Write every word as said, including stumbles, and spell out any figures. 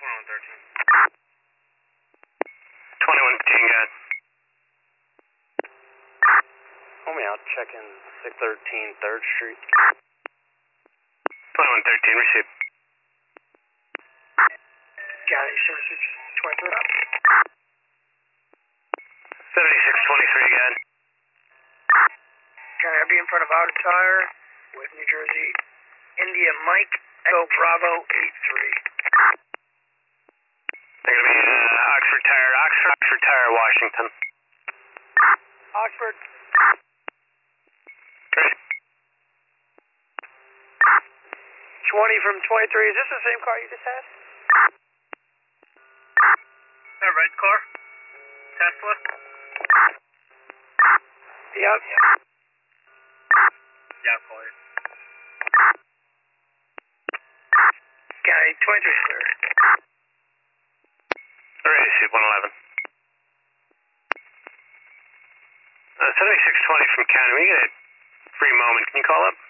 twenty-one thirteen. twenty-one thirteen, guys. Homie out checking six thirteen third Street. twenty-one thirteen, receive. Got it, sure, six twenty-three up. seventy-six twenty-three again. Can I be in front of Outer Tire with New Jersey India Mike Echo Bravo eight three. They're going to be uh, Oxford Tire, Oxford, Oxford Tire, Washington. Oxford. Great. twenty from twenty-three, is this the same car you just had? That red car? Tesla? Yep. Yeah, I'll call you. County twenty-three clear. Alright, see one eleven. Uh, seventy-six twenty from County, we get a free moment, can you call up?